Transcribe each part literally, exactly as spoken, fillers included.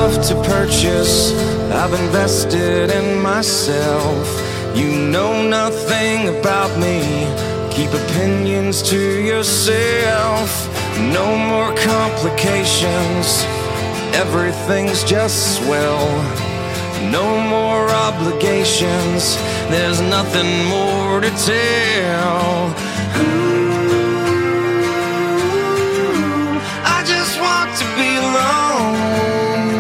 enough to purchase. I've invested in myself. You know nothing about me. Keep opinions to yourself. No more complications. Everything's just swell. No more obligations. There's nothing more to tell. Ooh, I just want to be alone.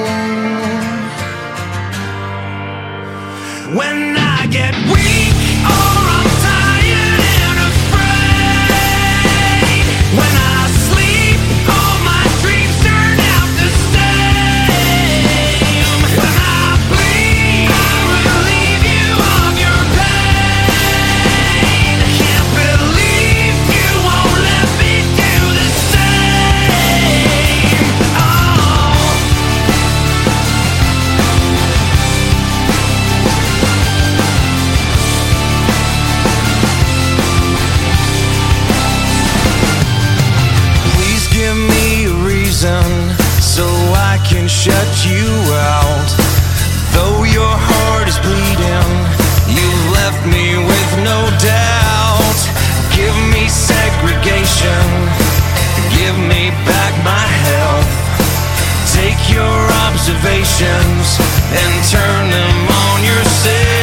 When I get weak or I'm tired and afraid, when I sleep, all my dreams turn out the same. When I bleed, I relieve you of your pain. Can't believe you won't let me do the same. Oh. Please give me a reason so I can shut you out. Though your heart is bleeding, you've left me with no doubt. Give me segregation, give me back my health. Take your observations and turn them on yourself.